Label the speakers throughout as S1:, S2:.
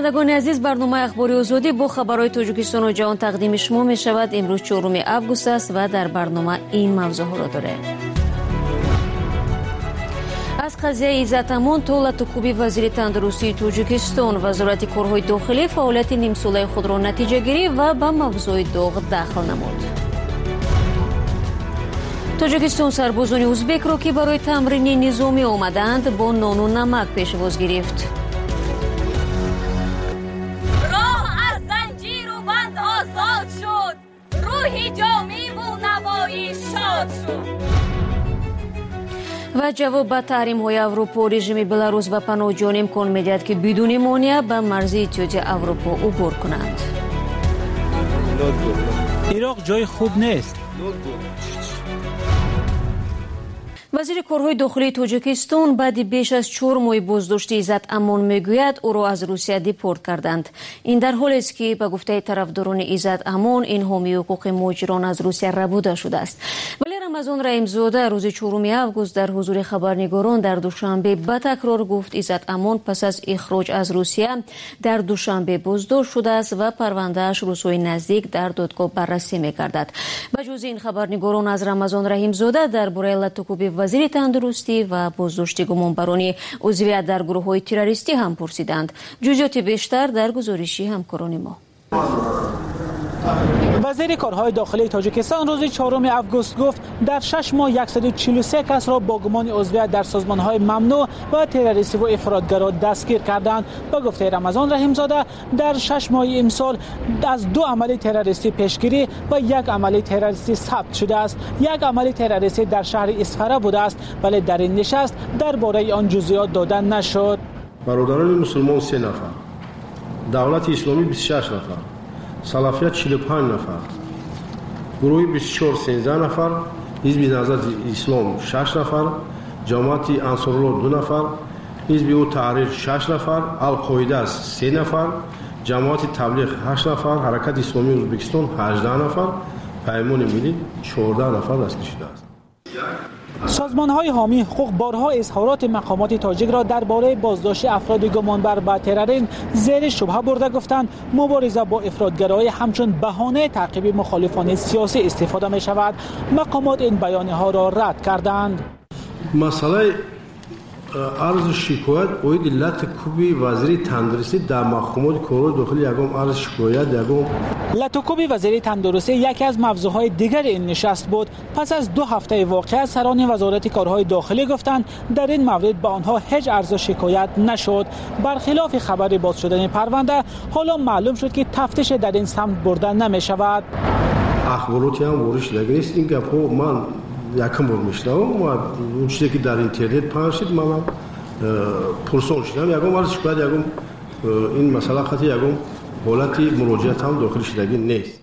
S1: شنوندگان عزیز، برنامه اخباری آزادی با خبرهای تاجیکستان و جهان تقدیم شما می شود. امروز 4 آگوست است و در برنامه این موضوع ها را داره. از قضیه عزت امان تا لطوکوبی وزیر تندرستی تاجیکستان، وزارت کارهای داخلی فعالیت نیم ساله خود را نتیجه گیری و به موضوع داغ داخل نمود. تاجیکستان سربازان ازبک را که برای تمرین نظامی آمدند با نان و نمک پیشواز گرفت.
S2: راه از زنجیر و بند آزاد شد، روحی جامعی و نوایی شاد شد.
S1: و جواب به تحریم های اروپا، رژیم بلاروس به پناهجویان امکان میدهد که بدون مانع به مرز اتحادیه اروپا عبور کنند.
S3: عراق جای خوب نیست.
S1: وزیر کارهای داخلی تاجیکستان بعد بیش از 4 ماه بازداشت عزت امان میگوید او را از روسیه دیپورت کردند. این در حالی است که به گفته طرفداران عزت امان این حامی حقوق مهاجران از روسیه ربوده شده است. ولی رمضان رحیمزاده روز 4 آگوست در حضور خبرنگاران در دوشنبه به تکرار گفت عزت امان پس از اخراج از روسیه در دوشنبه بازداشت شده است و پروندهش روزهای نزدیک در دادگاه بررسی می‌گردد. بجز این خبرنگاران از رمضان رحیمزاده درباره لطوکوبی وزیر تندرستی و بازداشت گمانبران عضویت در گروه‌های تروریستی هم پرسیدند. جزئیات بیشتر در گزارشی همکاران ما.
S3: وزیر کارهای داخلی تاجیکستان روز 4 آگوست گفت در 6 ماه 143 کس را با گمان عضویت در سازمان‌های ممنوع و تروریستی و افراطگرا دستگیر کردند. با گفته رمضان رحیمزاده در 6 ماه امسال از 2 عمل تروریستی پیشگیری و 1 عمل تروریستی ثبت شده است. 1 عمل تروریستی در شهر اسفره بوده است، ولی در این نشست درباره آن جزئیات داده نشد.
S4: برادران مسلمان 3 نفر، دولت اسلامی 26 نفر، سلفیت 45 نفر، گروه 24 13 نفر، حزب نهضت اسلام 6 نفر، جماعت انصارالله 2 نفر، حزب او تحریر 6 نفر، القاعده 3 نفر، جماعت تبلیغ 8 نفر، حرکت اسلامی ازبکستان 18 نفر، پیمان ملی 14 نفر دستگیر شده است.
S3: سازمان‌های حامی حقوق بارها اظهارات مقامات تاجیک را درباره بازداشت افراد گمانبر به تروریسم زیر شبهه برده گفتند مبارزه با افراطگرایی همچون بهانه تعقیب مخالفان سیاسی استفاده می شود. مقامات این بیانیه‌ها را رد کردند.
S4: مسئله عرض شکایت اوید لطوکوبی وزیر تندرستی در محکمات کارهای داخلی یگام عرض شکایت یگام
S3: لطوکوبی وزیر تندرستی یکی از موضوعهای دیگر این نشست بود. پس از 2 هفته واقعه سران وزارت کارهای داخلی گفتند در این مورد به آنها هیچ عرض شکایت نشد. برخلاف خبر باز شدن پرونده حالا معلوم شد که تفتیش در این سمت برده نمی شود.
S4: اخباراتی هم وارد شده نیست. این گپ من یکم بار میشنوم و اون چیزی که در اینترنت پخش شد من پرسان شدم یگام عرض شکایت یگام این مسئله خاطر یگام حالت مراجعت هم داخل شدگی نیست.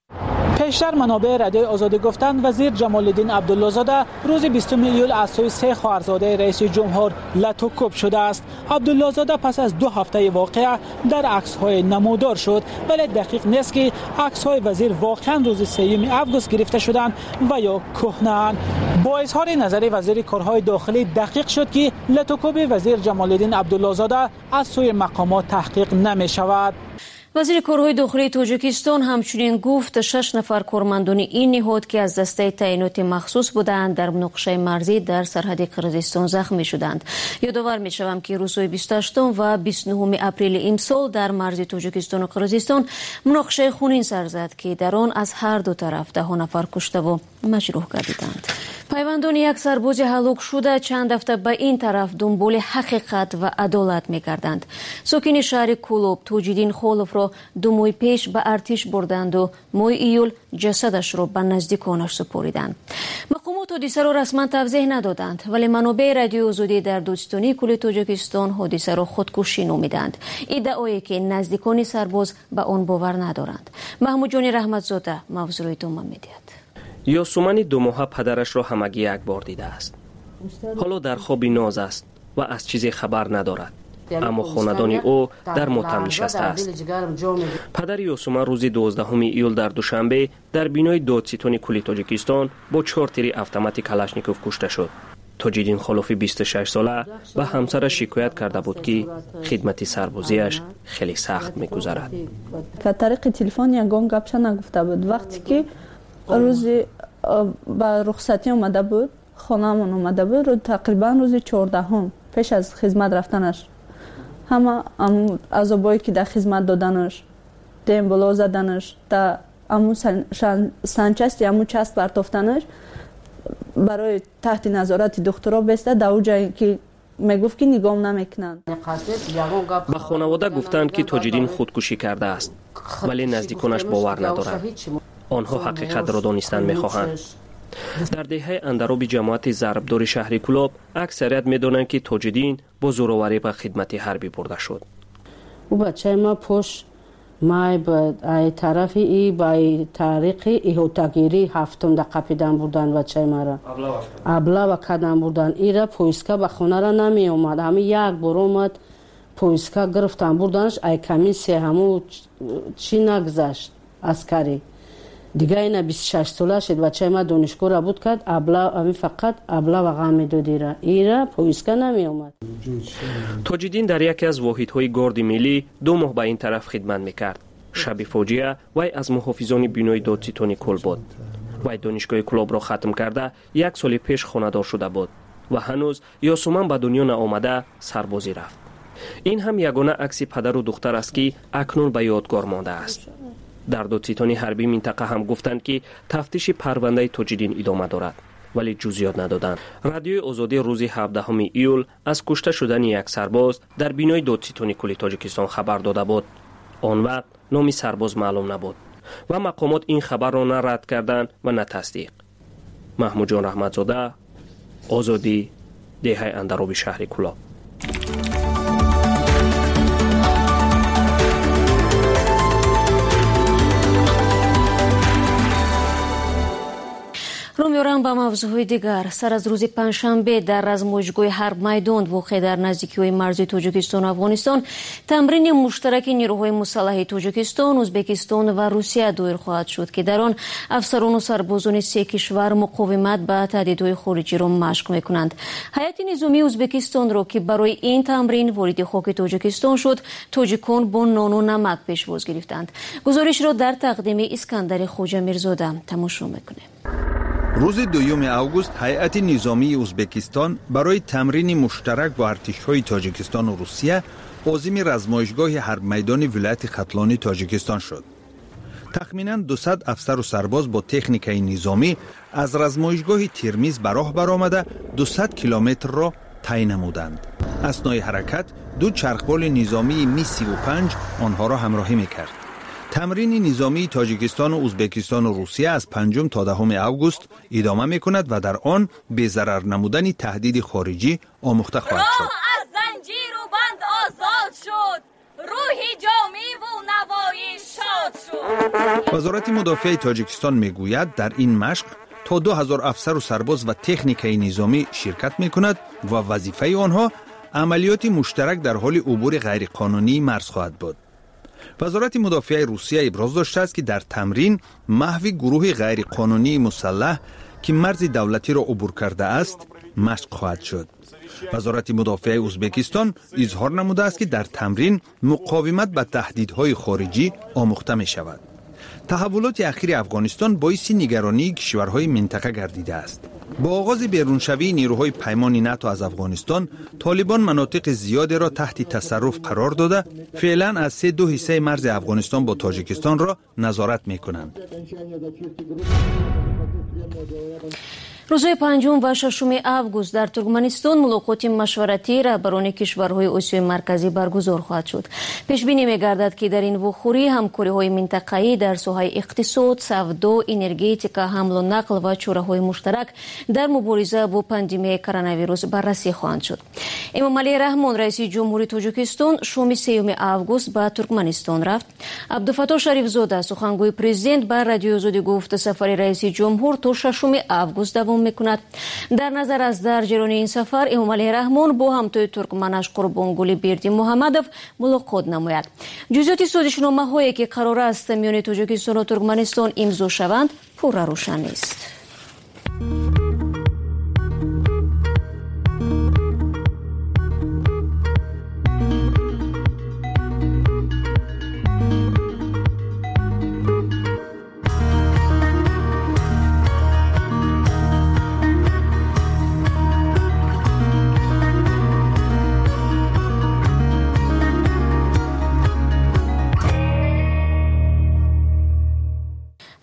S3: پیشتر منابع رادیو آزادی گفتند وزیر جمال الدین عبدالله زاده روز 20 ایول از سوی 3 خواهرزاده رئیس جمهور لطوکوب شده است. عبدالله زاده پس از 2 هفته واقعه در عکس‌های نمودار شد، ولی دقیق نیست که عکس‌های وزیر واقعا روز 3 آگوست گرفته شدند و یا کهنه‌اند. با اظهار نظر وزیر کارهای داخلی دقیق شد که لطوکوب وزیر جمال الدین عبدالله زاده از سوی مقامات تحقیق نمی شود.
S1: وزیر کارهای داخلی تاجیکستان همچنین گفت 6 نفر کارمندان این نهاد که از دسته تعینات مخصوص بودند در مناقشه مرزی در سرحد قرقیزستان زخمی شدند. یادآور می‌شوم که روزهای 28 و 29 اپریل امسال در مرز تاجیکستان و قرقیزستان مناقشه خونین سر زد که در آن از هر دو طرف 10 نفر کشته و مجروح گردیدند. پیوندان یک سرباز هلاک شده چند هفته به این طرف دنبال حقیقت و عدالت می‌کردند. ساکن شهر کولوب توجیدین خولوف را 2 ماه پیش به ارتش بردند و ماه ایول جسدش را به نزدیکانش سپاریدند. مقامات حادثه را رسما توضیح ندادند، ولی منابع رادیو آزادی در دادستانی کل تاجیکستان حادثه را خودکشی نامیدند. ادعایی که نزدیکان سرباز به آن باور ندارند. محمود جان رحمتزاده موضوع را ادامه می‌دهد.
S5: یاسومن 2 ماه پدرش را همگی یک بار دیده است. حالا در خوابی ناز است و از چیزی خبر ندارد. اما خاندان او در ماتم نشسته است. پدر یاسومن روز 12 ایول در دوشنبه در بینای دادستانی کل تاجیکستان با 4 تیر اتومات کلاشنیکوف کشته شد. توجیدین خلوفی 26 ساله به همسرش شکایت کرده بود که خدمت سربازیش خیلی سخت می‌گذرد.
S6: که طریق تلفن یگان گپش نگفته بود. وقتی که روزی با رخصتی اومده بود، خانه‌مون اومده بود، رو تقریبا روز 14 پیش از خدمت رفتنش همه عذابایی که در خدمت دادنش، دیم بالا زدنش، در امو سنچستی امو چست برتافتنش برای تحت نظارت دکترها بسته در اون جایی که میگفت که نگام نمیکنند.
S5: به خانواده گفتند که تاجدین خودکشی کرده است، ولی نزدیکانش باور ندارند. آنها حقیقت را دانستن میخواهند. در دهه اندراب جماعت ضربدار شهر کلاب اکثریت میدانند که تاجدین با زورآوری به خدمت حربی برده شد.
S7: او بچه ما پشت مای به طرف ای با طریق ایهوتاگیری هفتم دقیقه پیدن بودن بچه ما را ابلا و کدن بودن. ای را پویسکا به خونه را نمی اومد، همه یک بار اومد پویسکا گرفتن بردنش، ای کمیسی همو چی نگذشت عسکری دیگه. اینا 26 ساله شد بچه ما دانشگاه را بود کرد، ابلا همین فقط ابلا و غم میدادی را، ای را پویسکا نمی اومد.
S5: تاجدین در یکی از واحدهای گارد ملی 2 ماه به این طرف خدمت میکرد. شب فاجعه وی از محافظان بینای دادستانی کل بود. وی دانشگاه کلاب را ختم کرده 1 سال پیش خانه‌دار شده بود و هنوز یاسومن به دنیا نآمده سربازی رفت. این هم یگانه عکس پدر و دختر است که اکنون به یادگار مانده است. در دادستانی حربی منطقه هم گفتند که تفتیش پرونده تاجدین ادامه دارد، ولی جزئیات ندادند. رادیوی آزادی روز 17 ایول از کشته شدن یک سرباز در بینای دادستانی کل تاجیکستان خبر داده بود. آن وقت نام سرباز معلوم نبود و مقامات این خبر را نه رد کردند و نه تصدیق. محمود جان رحمتزاده، آزادی، دهه اندراب شهر کلاب.
S1: رو میارم به موضوع دیگر. سر از روز پنجشنبه در رزمایشگاه حرب میدان واقع در نزدیکی مرزی تاجیکستان و افغانستان تمرین مشترک نیروهای مسلح تاجیکستان، ازبکستان و روسیه دایر خواهد شد که در آن افسران و سربازان 3 کشور مقاومت به تهدیدهای خارجی را مشق میکنند. هیئت نظامی ازبکستان را که برای این تمرین وارد خاک تاجیکستان شد، تاجیکان با نان و نمک پیشواز گرفتند. گزارش را در تقدیم اسکندر خواجه میرزاده تماشا میکنیم.
S8: روز 2 اوگوست هیئت نظامی ازبکستان برای تمرین مشترک با ارتش‌های تاجیکستان و روسیه عازم رزمایشگاه حرب میدان ولایت ختلانی تاجیکستان شد. تخمیناً 200 افسر و سرباز با تکنیکای نظامی از رزمایشگاه ترمیز به راه برآمده 200 کیلومتر را طی نمودند. اثنای حرکت 2 چرخبال نظامی می 35 آنها را همراهی می‌کرد. تمرین نظامی تاجیکستان و ازبکستان و روسیه از 5 تا 10 اوگوست ادامه می‌کند و در آن به ضرر نمودن تهدید خارجی آموخته خواهد شد.
S2: از زنجیر و بند آزاد شد، روحی جامی و نوایی شاد شد.
S8: وزارت مدافع تاجیکستان میگوید در این مشق تا 2000 افسر و سرباز و تکنیکای نظامی شرکت می‌کند و وظیفه آنها عملیات مشترک در حال عبور غیرقانونی مرز خواهد بود. وزارت مدافع روسیه ابراز داشته است که در تمرین محو گروه غیرقانونی مسلح که مرز دولتی را عبور کرده است مشق خواهد شد. وزارت مدافع ازبکستان اظهار نموده است که در تمرین مقاومت به تهدیدهای خارجی آموخته می شود. تحولات اخیر افغانستان باعث نگرانی کشورهای منطقه گردیده است. با آغاز بیرونشوی نیروهای پیمان ناتو از افغانستان، طالبان مناطق زیادی را تحت تصرف قرار داده، فعلا از 3 حصه مرز افغانستان با تاجیکستان را نظارت می‌کنند.
S1: روزهای 5 و 6 اوگوست در ترکمنستان ملاقات مشورتی رهبران کشورهای آسیای مرکزی برگزار خواهد شد. پیش بینی می‌گردد که در این وخوری همکاری‌های منطقه‌ای در ساحه اقتصاد، سودا، انرژتیکا، حمل و نقل و چاره‌های مشترک در مبارزه با پاندمی کرونا ویروس بررسی خواهند شد. امامعلی رحمان رئیس جمهوری تاجیکستان شام 3 اوگوست به ترکمنستان رفت. عبدالفتاح شریفزاده سخنگوی پرزیدنت به رادیو آزادی گفت سفر رئیس جمهور تا 6 اوگوست دوام میکند. در نظر از در جریان این سفر امامعلی رحمان با همتای ترکمنش قربانگلی بیردی محمدов ملاقات نماید. جزئیات سازشنامه‌هایی که قرار است میان تاجیکستان و ترکمنستان امضا شوند پورا روشن نیست.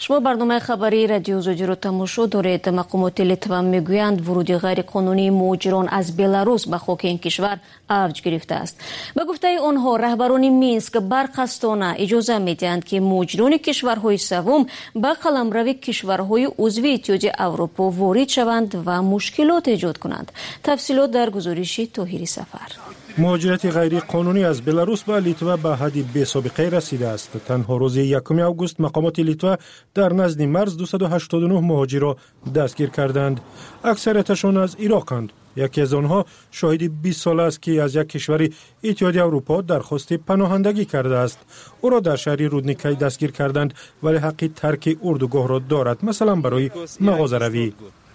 S1: شما برنامه خبری رادیو آزادی رو تماشا دارید. مقامات لیتوا میگویند ورود غیر قانونی مهاجران از بلاروس به خاک این کشور اوج گرفته است. به گفته آنها رهبران مینسک برقصدانه اجازه میدهند که مهاجران کشورهای سوم به قلمرو کشورهای عضو اتحادیه اروپا وارد شوند و مشکلات ایجاد کنند. تفصیلات در گزارش طاهری سفر.
S9: مهاجرت غیر قانونی از بلاروس به لیتوا به حد بی‌سابقه رسیده است. تنها روز 1 آگوست مقامات لیتوا در نزد مرز 289 مهاجر را دستگیر کردند. اکثریتشان از عراقند. یکی از آنها شاهد 20 ساله است که از یک کشور اتحادیه اروپا درخواست پناهندگی کرده است. او را در شهر رودنیکی دستگیر کردند ولی حق ترک اردوگاه را دارد، مثلا برای مغازه روی.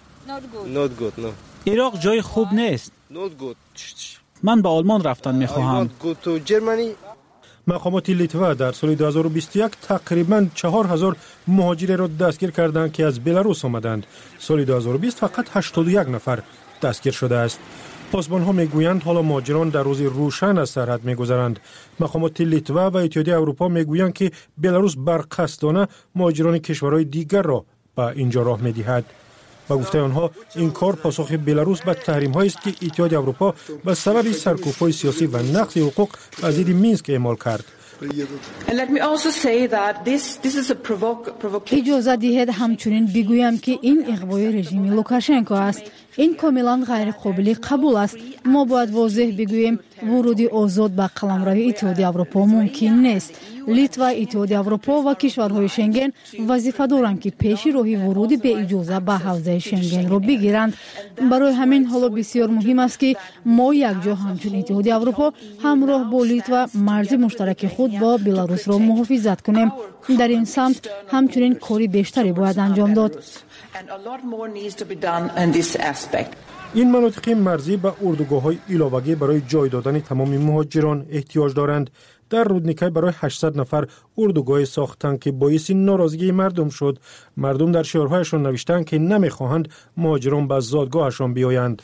S3: عراق جای خوب نیست. من به آلمان رفتن میخواهم.
S9: مقامات لیتوا در سال 2021 تقریباً 4000 مهاجر را دستگیر کردند که از بلاروس آمدند. سال 2020 فقط 81 نفر دستگیر شده است. پاسبان‌ها میگویند حالا مهاجران در روز روشن از سرحد میگذرند. مقامات لیتوا و اتحادیه اروپا میگویند که بلاروس برقصدانه مهاجران کشورهای دیگر را به اینجا راه میدهد. با گفته آنها این کار پاسخ بلاروس به تحریم‌هایی است که اتحادیه اروپا به سبب سرکوب‌های سیاسی و نقض حقوق از ضد مینسک اعمال کرد.
S10: اجازه دهید همچنین بگویم که این اغوای رژیم لوکاشنکو است. این کاملا غیر قابل قبول است. ما باید واضح بگوییم ورود آزاد به قلمرو اتحادیه اروپا ممکن نیست. لیتوا، اتحادیه اروپا و کشورهای شنگن وظیفه دارند که پیش راهی ورود به اجازه به حوزه شنگن را بگیرند. برای همین حالا بسیار مهم است که ما یک جا همچون اتحادیه اروپا همراه با لیتوا مرز مشترک خود با بلاروس را محافظت کنیم. در این سمت همچنین کاری بیشتری باید انجام داد.
S9: این مناطق مرزی به اردوگاه‌های علاوه‌ای برای جای دادن تمام مهاجران احتیاج دارند. در رودنیکی برای 800 نفر اردوگاه ساختند که باعث ناراضگی مردم شد. مردم در شعارهایشان نوشتند که نمیخواهند مهاجران به زادگاهشان بیایند.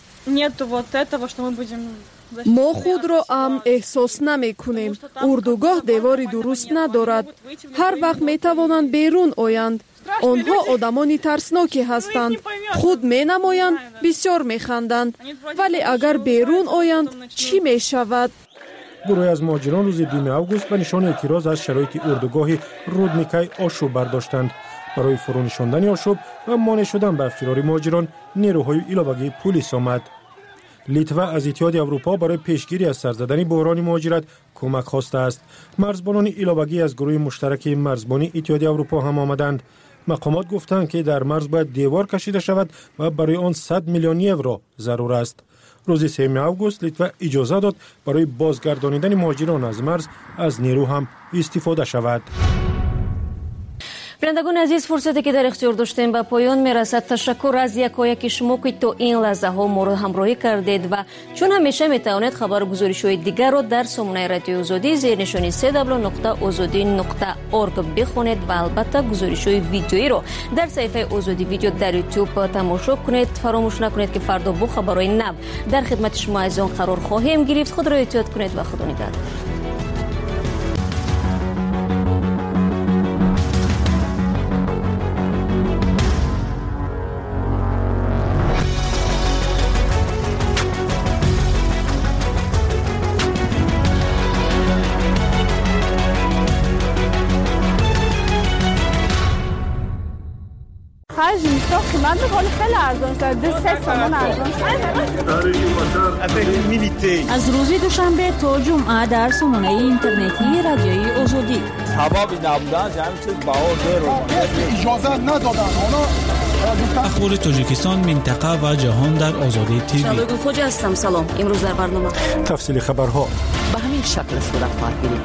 S11: ما خود را امن احساس نمی کنیم. اردوگاه دیواری درست ندارد. هر وقت می توانند بیرون آیند. آنها آدمانی ترسناکی هستند. خود می نمایند، بسیار می خندند. ولی اگر بیرون آیند چی می شود؟
S9: گروهی از مهاجران روز 2 آگوست به نشان اعتراض از شرایط اردوگاه رودنیکی آشوب برداشتند. برای فرونشاندن آشوب و مانع شدن به فرار مهاجران نیروهای علاوه‌ای پلیس آمد. لیتوا از اتحادیه اروپا برای پیشگیری از سر زدن بحران مهاجرت کمک خواسته است. مرزبانان علاوه‌ای از گروه مشترک مرزبانی اتحادیه اروپا هم آمدند. مقامات گفتند که در مرز باید دیوار کشیده شود و برای آن 100 میلیون یورو ضرور است. روز 3 آگوست لیتوا اجازه داد برای بازگردانیدن مهاجران از مرز از نیرو هم استفاده شود.
S1: بینندگان عزیز، فرصتی که در اختیار داشتیم به پایان میرسد. تشکر از یکایک شما که تا این لحظه ها ما را همراهی کردید و چون همیشه میتوانید خبر گزارش‌های دیگر را در سامانه رادیو آزادی زیر نشانی www.azadi.org بخونید و البته گزارش‌های ویدیویی را در صفحه آزادی ویدیو در یوتیوب تماشا کنید. فراموش نکنید که فردا با خبرهای نو در خدمت شما عزیزان قرار خواهیم گرفت. خود را احتیاط کنید و خدا نگهدار.
S6: من به حال خیلی ارزان شد. 3 تومان ارزان شد.
S1: از روز دوشنبه تا جمعه در سامانه اینترنتی رادیوی آزادی.
S12: سببی نبودن همین چیز بهار اجازه ندادن.
S13: اخبار تاجیکستان، منطقه و جهان در آزادی تیوی.
S1: شادو خوجا هستم. سلام. امروز در برنامه
S9: تفصیل خبرها
S14: به همین شکل صورت خواهد گرفت.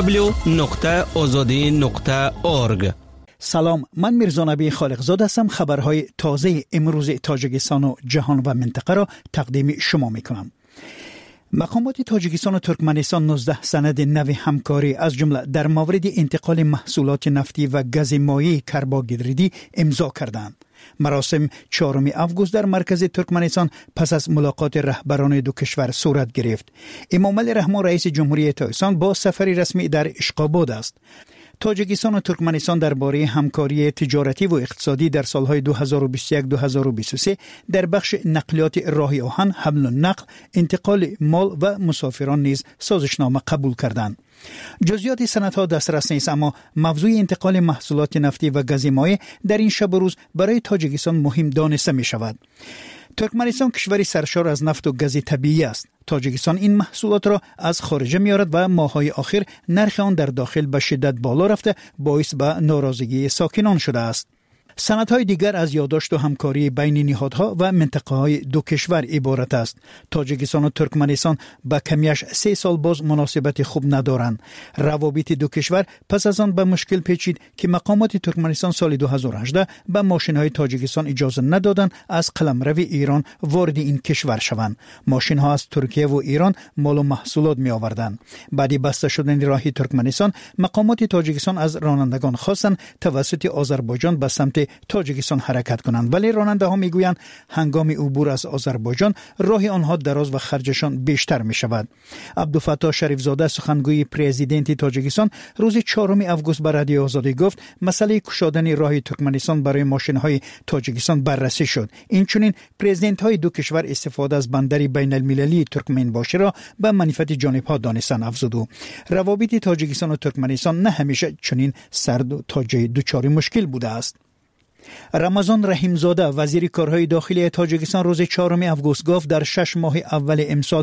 S15: www.azadi.org.
S16: سلام، من میرزا نبی خالقزاده هستم. خبرهای تازه امروز تاجیکستان و جهان و منطقه را تقدیم شما میکنم. مقامات تاجیکستان و ترکمنستان 19 سند نو همکاری از جمله در مورد انتقال محصولات نفتی و گاز مایع کربوگیدریدی امضا کردند. مراسم 4 آگوست در مرکز ترکمنستان پس از ملاقات رهبران دو کشور صورت گرفت. امامعلی رحمان رئیس جمهوری تاجیکستان با سفری رسمی در اشقاباد است. تاجیکستان و ترکمنستان درباره همکاری تجارتی و اقتصادی در سالهای 2021-2023 در بخش نقلیات راه آهن، حمل و نقل، انتقال مال و مسافران نیز سازشنامه قبول کردند. جزئیات سندها دسترس نیست، اما موضوع انتقال محصولات نفتی و گاز مایع در این شب و روز برای تاجیکستان مهم دانسته می شود. ترکمنستان کشوری سرشار از نفت و گاز طبیعی است. تاجیکستان این محصولات را از خارج می‌آورد و ماه‌های اخیر نرخ آن در داخل به شدت بالا رفته باعث به ناراضگی ساکنان شده است. سندهای دیگر از یادداشت و همکاری بین نهادها و منطقه‌های دو کشور عبارت است. تاجیکستان و ترکمنستان با کمیش 3 سال باز مناسبت خوب ندارند. روابط دو کشور پس از آن به مشکل پیچید که مقامات ترکمنستان سال 2018 به ماشین‌های تاجیکستان اجازه ندادند از قلمرو ایران وارد این کشور شوند. ماشین‌ها از ترکیه و ایران مال و محصولات می‌آوردند. بعد بسته شدن راه ترکمنستان، مقامات تاجیکستان از رانندگان خواستند توسط آذربایجان به سمت تاجیکستان حرکت کنند، ولی راننده ها میگویند هنگام عبور از آذربایجان راه آنها دراز و خرجشان بیشتر می شود. عبدالفتاح شریف زاده سخنگوی پرزیدنت تاجیکستان روز 4 آگوست به رادیو آزادی گفت مسئله گشادن راه ترکمنستان برای ماشین های تاجیکستان بررسی شد. اینچنین پرزیدنت های دو کشور استفاده از بندر بین المللی ترکمنباشی را به منفعت جانب ها دانستند. افزود روابط تاجیکستان و ترکمنستان نه همیشه چنین سرد و تا جای دچار مشکل بوده است. رمضان رحیمزاده وزیر کارهای داخلی تاجیکستان روز 4 آگوست گفت در 6 ماه اول امسال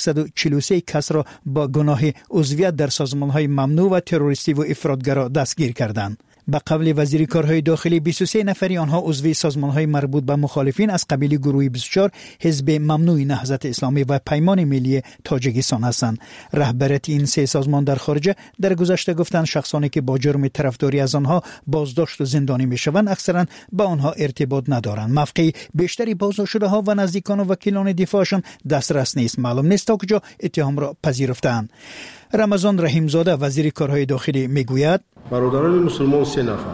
S16: 143 کس را با گناه عضویت در سازمان‌های ممنوع و تروریستی و افراطگرا دستگیر کردند. به قول وزیر کارهای داخلی 23 نفری آنها عضو سازمان‌های مربوط به مخالفین از قبیل گروه 24 حزب ممنوع نهضت اسلامی و پیمان ملی تاجیکستان هستند. رهبریت این 3 سازمان در خارج در گذشته گفتند شخصانی که با جرم طرفداری از آنها بازداشت و زندانی میشوند اکثرا با آنها ارتباط ندارند. مفقی بیشتری بازداشت‌شده‌ها و نزدیکان و وکیلان دفاعشان دسترس نیست. معلوم نیست تا کجا اتهام را پذیرفتند. رمضان رحیمزاده وزیر کارهای داخلی میگوید
S4: برادران مسلمان 3 نفر،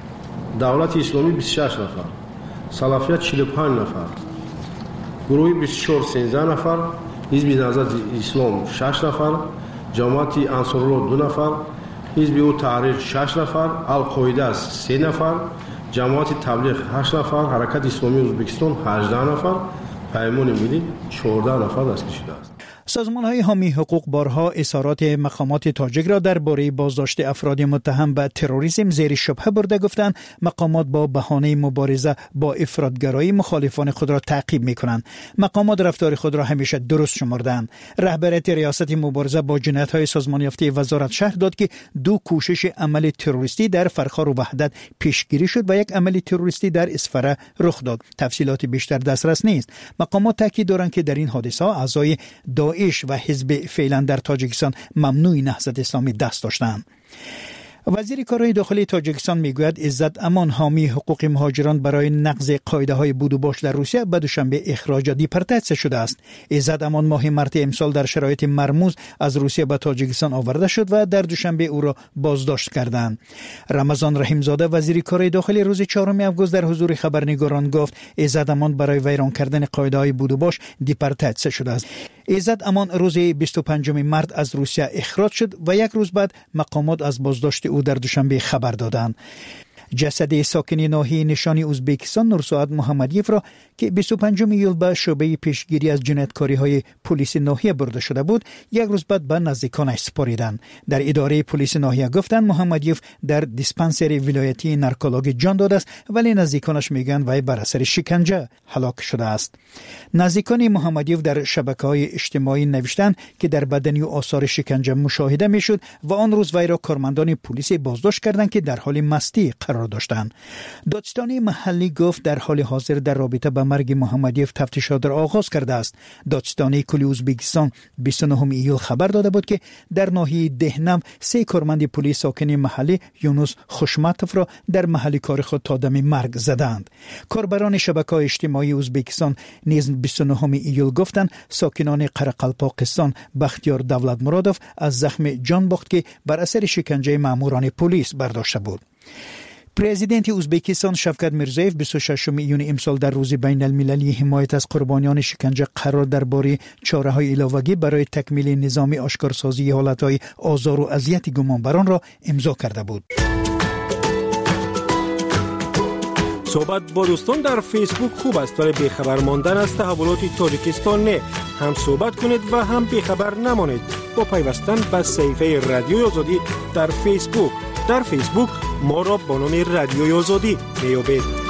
S4: دولت اسلامی 26 نفر، سلفیت 45 نفر، گروه 24 13 نفر، حزب نهضت اسلام 6 نفر، جماعت انصارالله 2 نفر، حزب او تحریر 6 نفر، القاعده 3 نفر، جماعت تبلیغ 8 نفر، حرکت اسلامی ازبکستان 18 نفر، پیمان ملی 14 نفر دستگیر شده است.
S16: سازمان‌های حامی حقوق بارها اظهارات مقامات تاجیک را درباره بازداشت افراد متهم به تروریسم زیر شبهه برده گفتند مقامات با بهانه مبارزه با افراطگرایی مخالفان خود را تعقیب می‌کنند. مقامات رفتار خود را همیشه درست شمردند. رهبریت ریاست مبارزه با جنایت‌های سازمان یافته وزارت شهر داد که 2 کوشش عمل تروریستی در فرخار و وحدت پیشگیری شد و 1 عمل تروریستی در اسفره رخ داد. تفصیلات بیشتر دسترس نیست. مقامات تاکید دارند که در این حادثه اعضای داعش و حزب فعلا در تاجیکستان ممنوع نهضت اسلامی دست داشتند. وزیر کارهای داخلی تاجیکستان میگوید عزت امان حامی حقوق مهاجران برای نقض قاعده‌های بود و باش در روسیه به دوشنبه اخراج دیپورتاسیون شده است. عزت امان ماه مارت امسال در شرایط مرموز از روسیه به تاجیکستان آورده شد و در دوشنبه او را بازداشت کردند. رمضان رحیمزاده وزیر کارهای داخلی روز 4 آگوست در حضور خبرنگاران گفت عزت امان برای ویران کردن قاعده‌های بود و باش دیپورتاسیون شده است. عزت امان روز 25 مارت از روسیه اخراج شد و 1 روز بعد مقامات از بازداشت او در دوشنبه خبر دادند. جسد ساکن ناحیه نشانی ازبکستان نورسعد محمدیف را که 25 ایول به شعبه پیشگیری از جنایتکاری‌های پلیس ناحیه برده شده بود 1 روز بعد به نزدیکانش سپاریدند. در اداره پلیس ناحیه گفتند محمدیف در دیسپنسری ولایتی نارکولوژی جان داده است ولی نزدیکانش میگن وی بر اثر شکنجه هلاک شده است. نزدیکان محمدیف در شبکه‌های اجتماعی نوشتند که در بدنی و آثار شکنجه مشاهده میشد و آن روز وی را کارمندان پلیس بازداشت کردند که در حال مستی قرار داشتند. دادستانی محلی گفت در حال حاضر در رابطه با مرگ محمدیف تفتیشات را آغاز کرده است. دادستانی کلی ازبکستان 29 ایول خبر داده بود که در ناحیه دهنم 3 کارمند پلیس ساکن محلی یونس خوشمتوف را در محل کار خود تا دم مرگ زدند. کاربران شبکه‌های اجتماعی ازبکستان نیز 29 ایول گفتند ساکنان قرقلپاکستان بختیار دولت مرادوف از زخم جان باخت که بر اثر شکنجه ماموران پلیس برداشته بود. پرزیدنت ازبکستان شفقت میرزایف 26 ایون امسال در روز بین المللی حمایت از قربانیان شکنجه قرار درباره چاره‌های علاوه‌ای برای تکمیل نظام آشکارسازی حالت‌های آزار و اذیت گمانبران را امضا کرده بود.
S9: صحبت با دوستان در فیسبوک خوب است ولی بیخبر ماندن از تحولات تاجیکستان نه. هم صحبت کنید و هم بیخبر نمانید با پیوستن به صفحه رادیوی آزادی در فیسبوک. در فیسبوک ما را با نام رادیوی آزادی میابید.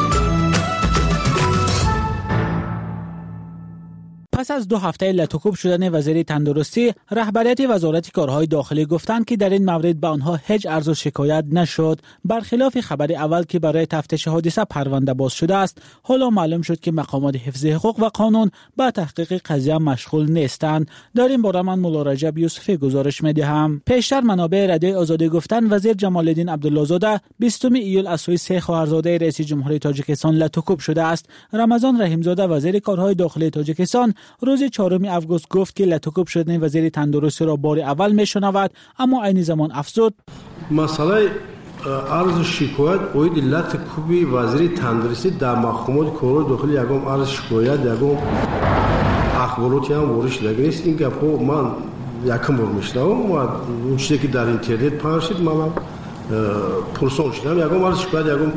S3: پس از 2 هفته لطوکوب شدن وزیر تندرستی، رهبریت وزارت کارهای داخلی گفتند که در این مورد به آنها هیچ عرض و شکایت نشد. برخلاف خبر اول که برای تفتیش حادثه پرونده باز شده است، حالا معلوم شد که مقامات حفظ حقوق و قانون به تحقیق قضیه مشغول نیستند. در این باره من مولا رجب یوسفی گزارش می‌دهم. پیشتر منابع رادیوی آزادی گفتند وزیر جمال الدین عبدالله‌زاده 20 ایول از سوی 3 خواهرزاده رئیس جمهوری تاجیکستان لطوکوب شده است. رمضان رحیمزاده وزیر کارهای داخلی تاجیکستان روز 4 آگوست گفت که لطوکوب شدن وزیر تندرستی را بار اول میشنود، اما عین زمان افزود
S4: مسئله عرض شکایت اوید لطوکوبی وزیر تندرستی در مقامات کارهای داخلی یگام عرض شکایت یگام اخباراتی هم وارد شده نیست. این گپ من یکم بار میشنوم و اون چیزی که در اینترنت پخش شد من پرسان شدم یگام عرض شکایت یگام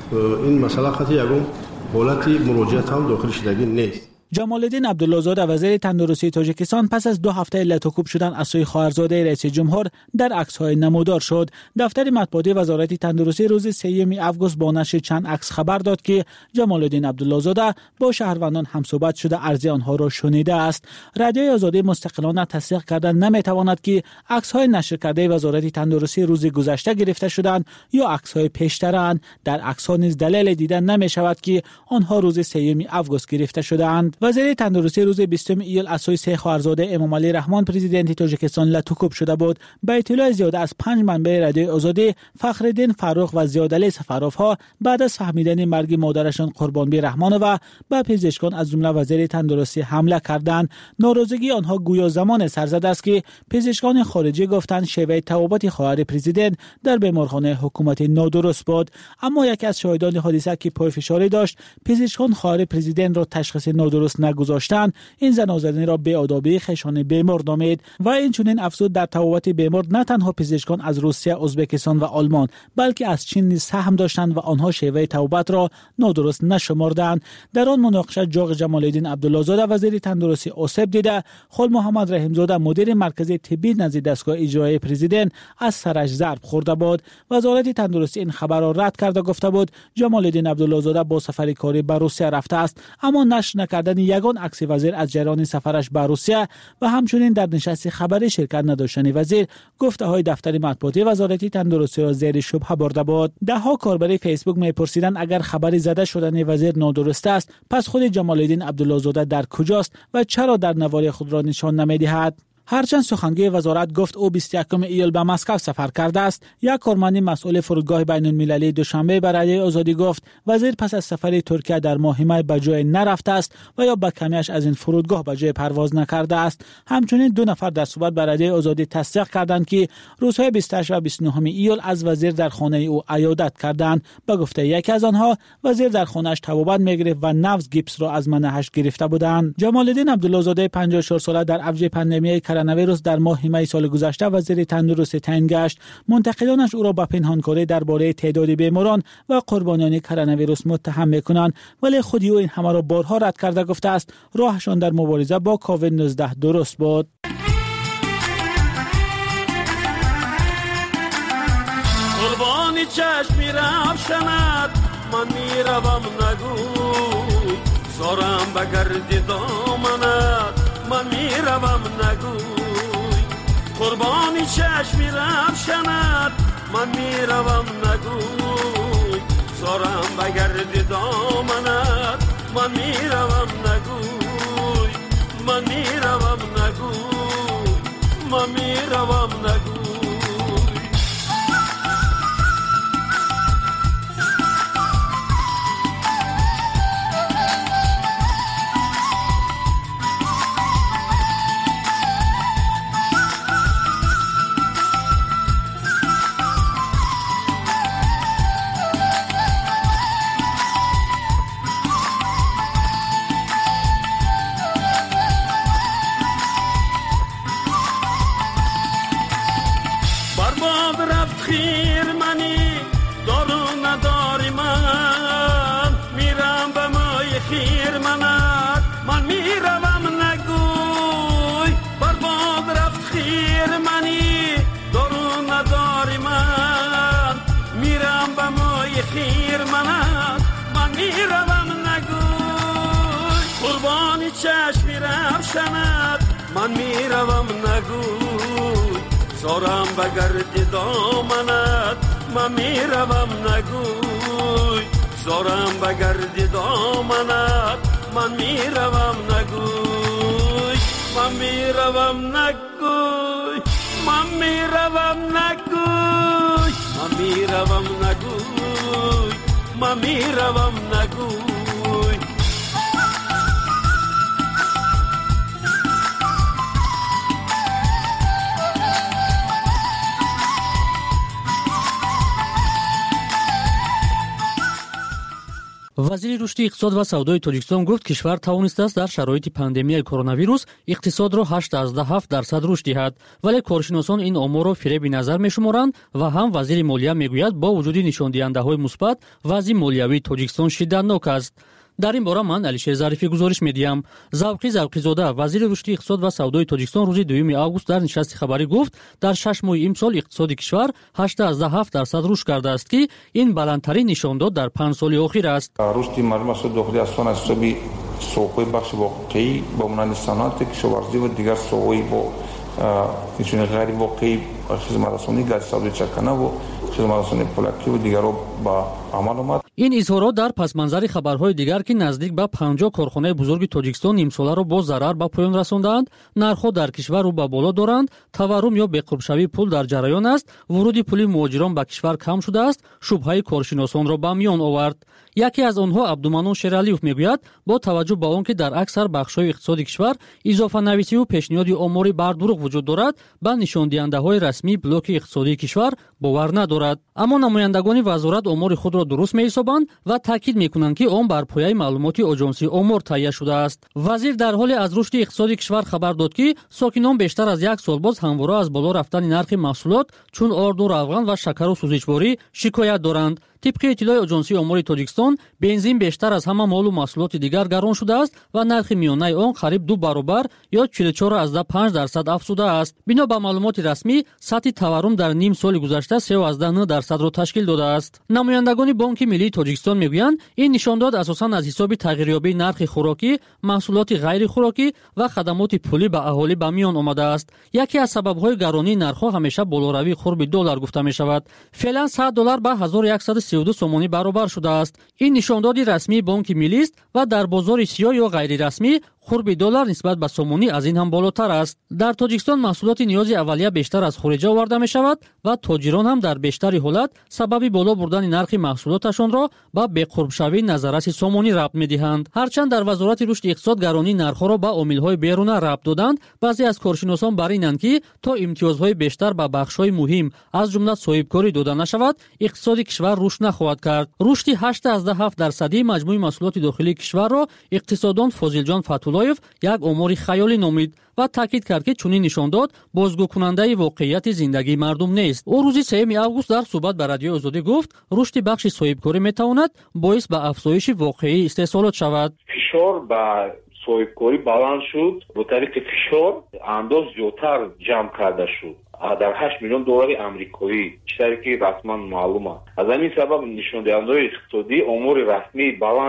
S4: این مسئله خاطر یگام حالتی مراجعت هم داخل شدگی نیست.
S3: جمال الدین عبدالله‌زاده وزیر تندرستی تاجیکستان پس از 2 هفته لطوکوب شدن از سوی خواهرزاده رئیس جمهور در عکس‌های نمودار شد. دفتر مطبوعاتی وزارت تندرستی روز 3 آگوست با نشر چند عکس خبر داد که جمال الدین عبدالله‌زاده با شهروندان همصحبت شده عرض آنها را شنیده است. رادیوی آزادی مستقلانه تصدیق کردن نمیتواند که عکس‌های نشر کرده وزارت تندرستی روز گذشته گرفته شدند یا عکس‌های پیشترند. در عکس‌ها نیز دلیل دیدن نمی‌شود که آنها روز 3 آگوست گرفته شدند. وزیر تندرستی روز 20 ایول از سوی 3 خواهرزاده امام علی رحمان پرزیدنت تاجیکستان لطوکوب شده بود. به اطلاع زیاده از 5 منبع رادیوی آزادی، فخرالدین فروخ و زیادعلی سفروف‌ها بعد از فهمیدن مرگ مادرشان قربانبی رحمانова به پزشکان از جمله وزیر تندرستی حمله کردند. ناراضگی آنها گویا زمان سرزد است که پزشکان خارجی گفتند شیوه طبابت خواهر پرزیدنت در بیمارخانه حکومتی نادرست بود. اما یکی از شاهدان حادثه که پای فشاری داشت، پزشکان خواهر پرزیدنت را تشخیص نادرست نگذاشتند. این زن آزادی را بی‌آدابی خشن بیمار نامید و این چنین افزود در طبابت بیمار نه تنها پزشکان از روسیه، ازبکستان و آلمان بلکه از چین نیز سهم داشتند و آنها شیوه طبابت را نادرست نشمردند. در آن مناقشه جاغ جمال الدین عبدالله‌زاده وزیر تندرستی آسیب دیده، خل محمد رحیمزاده مدیر مرکز طبی نزد دستگاه اجرایی پرزیدنت از سرش ضرب خورده بود. وزارت تندرستی این خبر را رد کرده گفته بود جمال الدین عبدالله‌زاده با سفر کاری به روسیه رفته است، اما نشر نکردن یگان عکس وزیر از جریان سفرش به روسیه و همچنین در نشست خبری شرکت نداشتن وزیر گفته‌های دفتر مطبوعاتی وزارت تندرستی را زیر شبهه برده بود. ده‌ها کاربر فیسبوک می‌پرسیدند اگر خبری زده شدن وزیر نادرست است، پس خود جمال الدین عبدالله‌زاده در کجاست و چرا در نوار خود را نشان نمی‌دهد؟ هرچند سخنگوی وزارت گفت او 21 ایول به مسکو سفر کرده است، یک کارمند مسئول فرودگاه بین‌المللی دوشنبه به رادیوی آزادی گفت وزیر پس از سفر ترکیه در ماه می به جای نرفته است و یا به کمیش از این فرودگاه به جای پرواز نکرده است. همچنین 2 نفر در صحبت به رادیوی آزادی تصدیق کردند که روزهای 28 و 29 ایول از وزیر در خانه او عیادت کردند. به گفته یکی از آنها وزیر در خانه‌اش طبابت می‌گرفت و نفس گیپس را از منهش گرفته بودند. جمال الدین عبدالله‌زاده 54 ساله در اوج پاندمی کرونا ویروس در ماه می سال گذشته وزیر تندرستی تعیین گشت. منتقدانش او را به پنهانکاری درباره تعداد بیماران و قربانیان کرونا ویروس متهم می‌کنند، ولی خود او این همه را بارها رد کرده گفته است راهشان در مبارزه با کووید 19 درست بود.
S15: قربانی چشمی روشنت من میروم نگوی، زارم بگردی دامنت من میروم نگوی، قربانی چشمی روشنت من میروم نگوی، زارم بگردی دامنت من میروم نگوی، من میروم نگوی، من میروم نگوی. خیر منات من میروم نگوی برباد رفت خیر منی دارو نداری من میرم به مای خیر منات من میروم نگوی قربانی چشمی روشنت من میروم نگوی سارم بگرد دامنت من میروم نگوی سارم بگرد دامنت من میروم نگوی من میروم نگوی من میروم نگوی من میروم نگوی من میروم نگوی
S17: вазири рушди иқтисод ва савдои тоҷикистон гуфт кишвар тавонистааст дар шароити пандемияи коронавирус иқтисодро 8.7% рушд диҳад, вале коршиносон ин оморро фиреби назар мешуморанд ва ҳам вазири молия мегӯяд бо вуҷуди нишондиҳандаҳои мусбат вазъи молиявии тоҷикистон шиддатнок аст. дар ин бора ман алишер зарифӣ гузориш медиҳам. завқизода вазири рушди иқтисод ва савдои тоҷикистон рӯзи 2 август дар нишасти хабарӣ гуфт дар 6 моҳи имсол иқтисоди кишвар 8.7% рушд кардааст ки ин баландтарин нишондод дар 5 соли охир аст.
S18: рушди маъмурияти дохилии аз сон аз ҳисоби соҳаҳои бахши воқеӣ бо монанди санъати кишоварзӣ ва дигар соҳаҳои бо нишони ғайривоқеӣ хизматрасонӣ гази савдои чакана ва хизматрасонии пӯлакӣ ва дигарро ба амал омад.
S17: ин изҳорот дар пасманзари хабарҳои дигар ки наздик ба 50 корхонаи бузурги тоҷикистон нимсоларо бо зарар ба поён расондаанд, нархҳо дар кишвар рӯ ба боло доранд, таваррум ё беқурбшавии пул дар ҷараён аст, вуруди пули муҳоҷирон ба кишвар кам шудааст, шубҳаи коршиносонро ба миён овард. яке аз онҳо абдуманон шералиев мегӯяд бо таваҷҷӯҳ ба он ки дар аксар бахшҳои иқтисоди кишвар изофанависиву пешниҳоди омори бардуруғ вуҷуд дорад, ба нишондиҳандаҳои расмии блоки иқтисодии кишвар бовар надорад. аммо намояндагони вазорат омори худро дуруст меҳисобанд ва таъкид мекунанд ки он бар пояи маълумоти оҷонсии омор таҳия шудааст. вазир дар ҳоле аз рушди иқтисоди кишвар хабар дод ки сокинон бештар аз як сол боз ҳамвора аз боло рафтани нархи маҳсулот чун орду равған ва шакару сӯзишворӣ шикоят доранд. тибқи иттилои оҷонсии омори тоҷикистон бензин бештар аз ҳама молу маҳсулоти дигар гарон шудааст ва нархи миёнаи он қариб 2 баробар ё 44.5% афзудааст. бино ба маълумоти расмӣ сатҳи таваррум дар ним соли гузашта 3.9%-ро ташкил додааст. намояндагони бонки миллии тоҷикистон мегӯянд ин нишондод асосан аз ҳисоби тағйирёбии нархи хӯрокӣ, маҳсулоти ғайрихӯрокӣ ва хадамоти пулӣ ба аҳолӣ ба миён омадааст. яке аз сабабҳои гаронии нархҳо ҳамеша болоравии қурби $1 гуфта мешавад. феълан $100 ба 1132 сомонӣ баробар шудааст. ин нишондоди расмии бонки миллист ва дар бозори сиёҳ ё ғайрирасмӣ қурби $1 нисбат ба сомонӣ аз ин ҳам болотар аст. дар тоҷикистон маҳсулоти ниёзи аввалия бештар аз хориҷа оварда мешавад ва тоҷирон ҳам дар бештари ҳолат сабаби боло бурдани нархи маҳсулоташонро ба беқурбшавии назараси сомонӣ рабт медиҳанд. ҳарчанд дар вазорати рушди иқтисод гаронии нархҳоро ба омилҳои беруна рабт доданд, баъзе аз коршиносон бар инанд ки то имтиёзҳои бештар ба бахшҳои муҳим аз ҷумла соҳибкорӣ дода нашавад, иқтисоди кишвар рушд нахоҳад кард. рушди 8.7% маҷмӯи маҳсулоти дохилии кишварро иқтисоддон Фозилҷон Фатуллоев як омори хаёлӣ номид ва таъкид кард ки чунин нишондод бозгӯкунандаи воқеияти зиндагии мардум нест. ӯ рӯзи 3 август дар суҳбат ба радиои Озодӣ гуфт, рушди бахши соҳибкорӣ метавонад боис ба афзоиши воқеии истеҳсолот шавад.
S19: фишор ба соҳибкорӣ баланд шуд, бо тариқи фишор андоз зиёдтар ҷамъ карда шуд дар $8 миллион амрикоӣ, чизе ки расман маълум аст. аз ҳамин сабаб нишондиҳандаҳои иқтисодӣ омори расмии баланд